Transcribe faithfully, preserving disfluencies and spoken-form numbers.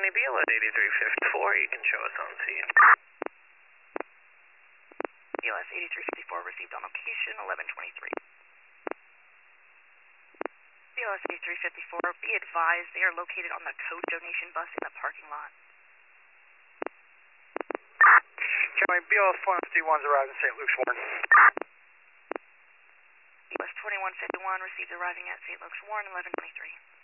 County B L S eighty-three fifty-four, you can show us on scene. B L S eighty-three fifty-four received on location, eleven twenty-three. B L S eighty-three fifty-four, be advised they are located on the code donation bus in the parking lot. County B L S twenty-one fifty-one's arrived in Saint Luke's Warren. B L S twenty-one fifty-one received arriving at Saint Luke's Warren, eleven twenty-three.